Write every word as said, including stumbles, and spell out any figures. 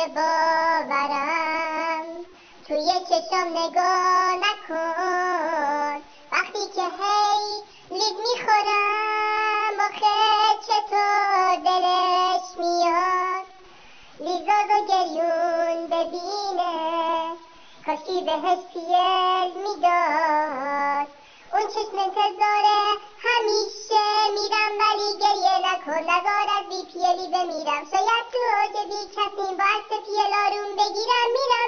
نمیشه باورم، توی چشم نگاه نکن وقتی که هی لیز میخورم، آخه چطور دلش میاد لیزا گریون ببینه، کاشکی بهش پیل میداد. اون چشم انتظاره همیشه میرم ولی گریه نکن، نزار از بی پیلی بمیرم، شاید تو اوج بی کسی با عکس پیل آروم بگیرم، میرم